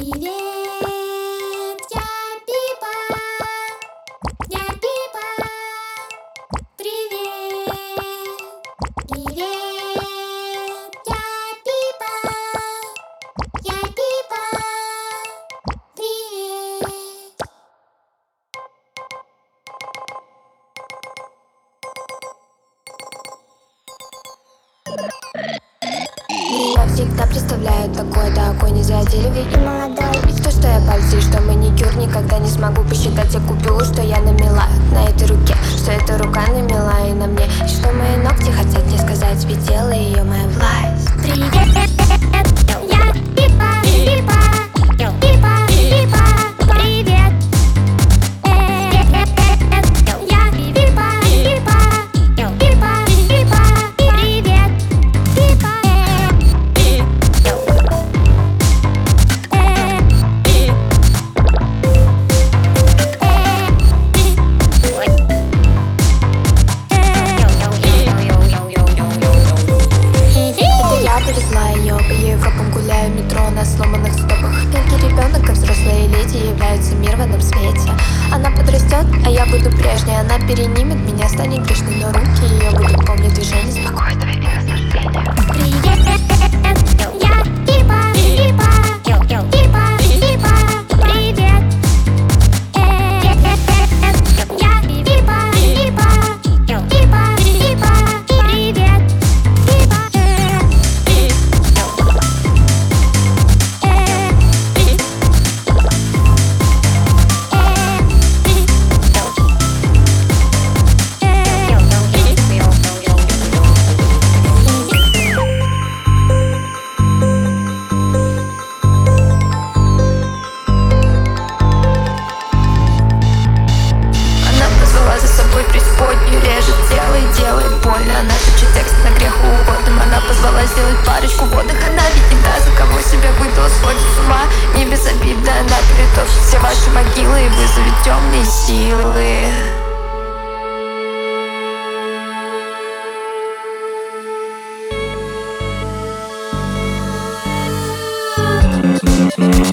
Привет, я Пипа. Я Пипа. Привет. Привет, я Пипа. Я Пипа. Привет. Меня всегда представляют такой незадейливый и молодой. Ведь то, что я пальцы, что маникюр, никогда не смогу посчитать я купюру, что я намела на этой руке, что эта рука намела и на мне, и что мои ногти хотят мне сказать, ведь дело ее моя власть. Привет, я Пипа, Пипа, Пипа, Пипа, привет. Я Пипа, Пипа, Пипа, Пипа, привет. Пипа. Я привезла ее по Европам, гуляю в метро на сломанных стопах. Мелкий ребенок, как взрослые леди, является мир в этом свете. Она подрастет, а я буду прежней. Она перенимет меня, станет грешной, но руки ее будут помнить движение спокойного и наслаждения. Привет, я Пипа, Пипа, Пипа, Пипа, привет. Я Пипа, Пипа, Пипа, Пипа, привет. Пипа. Она позвала за собой преисподнюю, режет тело и делает больно. Она шепчет текст на грех угодным. Она позвала сделать парочку водных. Она ведь не та, за кого себя выдала, сходит с ума. Не без обид, да она перетопчет все ваши могилы и вызовет темные силы.